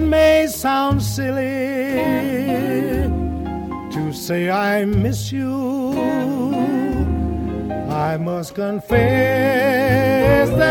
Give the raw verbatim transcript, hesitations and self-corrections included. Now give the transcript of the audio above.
may sound silly to say I miss you, I must confess that